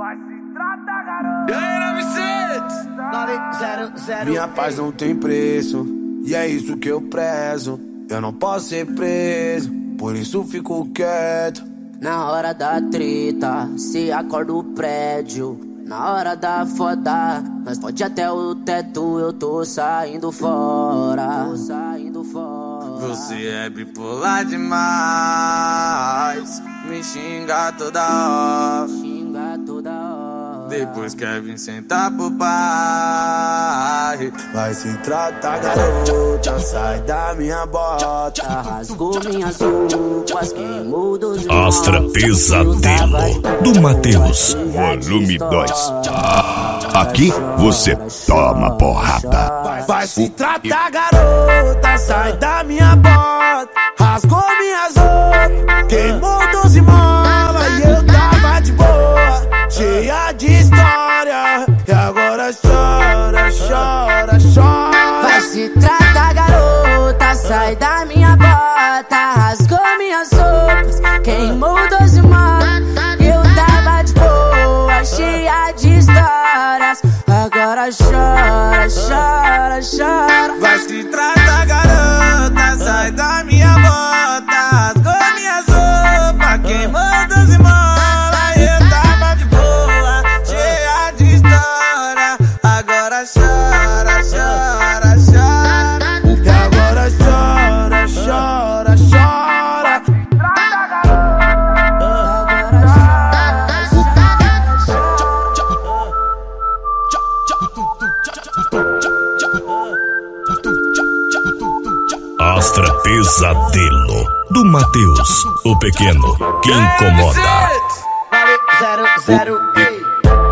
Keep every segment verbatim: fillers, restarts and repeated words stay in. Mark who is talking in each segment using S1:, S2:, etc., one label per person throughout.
S1: Vai se tratar, garoto. E aí,
S2: nove zero.
S3: Minha paz não tem preço, e é isso que eu prezo. Eu não posso ser preso, por isso fico quieto.
S2: Na hora da treta, se acorda o prédio. Na hora da foda, nós pode até o teto. Eu tô saindo fora, tô saindo fora.
S4: Você é bipolar demais, me xinga toda hora,
S2: xinga toda hora.
S4: Depois quer vir sentar pro pai.
S3: Vai se tratar, garota, sai da minha bota.
S2: Rasgou minhas roupas, queimou dos
S5: Astra Pesadelo, do Matheus, volume dois. Aqui você toma porrada.
S3: Vai se tratar, garota, sai da minha bota. Rasgou minhas roupas, queimou doze molas. E eu tava de boa, cheia de história. E agora chora, chora, chora.
S2: Vai se tratar, garota, sai da minha bota. Rasgou minhas roupas, queimou doze molas. Eu tava de boa, cheia de histórias. Agora chora, chora, chora.
S4: Vai se tratar, garota, sai da minha bota. Rasgou minhas roupas, queimou doze molas. Eu tava de boa, cheia de história. Agora chora, chora, chora.
S3: E agora chora, chora, chora.
S5: Astra Pesadelo, do Matheus, o pequeno que incomoda.
S2: Zero, zero, ei.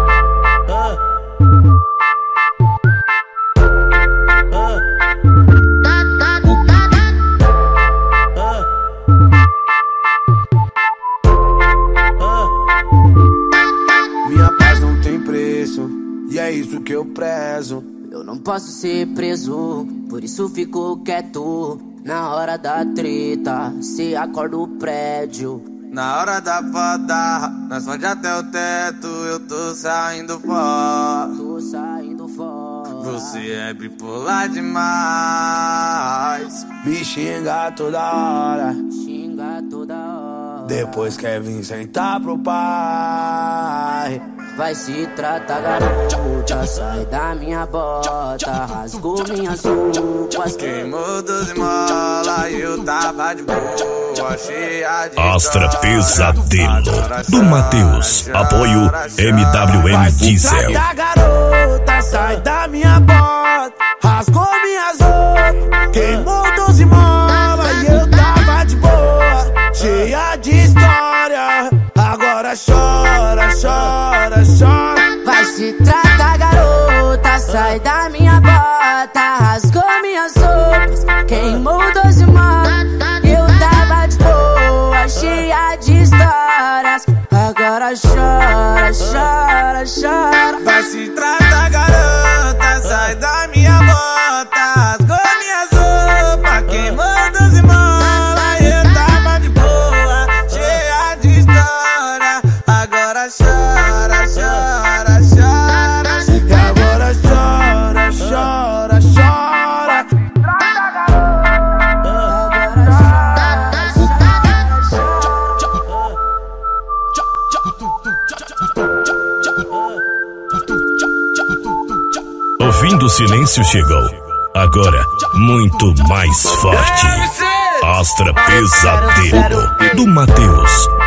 S3: Minha paz não tem preço, e é isso que eu prezo.
S2: Eu não posso ser preso, por isso fico quieto. Na hora da treta, se acorda o prédio.
S4: Na hora da foda, nós pode até o teto. Eu tô saindo fora,
S2: tô saindo fora.
S4: Você é bipolar demais,
S3: me xinga toda hora,
S2: xinga toda hora.
S3: Depois quer vir sentar pro pai.
S2: Vai se tratar, garota, sai da minha bota. Rasgou minhas roupas,
S4: queimou doze molas. Eu tava de boa, cheia de
S5: Astra Pesadelo, do Matheus, apoio M W M Diesel.
S3: Vai se tratar, garota, sai da minha bota. Rasgou minhas roupas, queimou doze molas. E eu tava de boa, cheia de história. Agora chora, chora, chora.
S2: Vai se tratar, garota, sai da minha bota. Rasgou minhas roupas, queimou doze molas. Eu tava de boa, cheia de histórias. Agora chora, chora, chora.
S4: Vai se tratar, garota, sai da minha bota. Rasgou minhas roupas, queimou doze molas. Eu tava de boa, cheia de história. Agora chora, chora, chora.
S3: E agora chora, chora, chora.
S5: O fim do silêncio chegou. Agora, muito mais forte. Astra Pesadelo, do Matheus,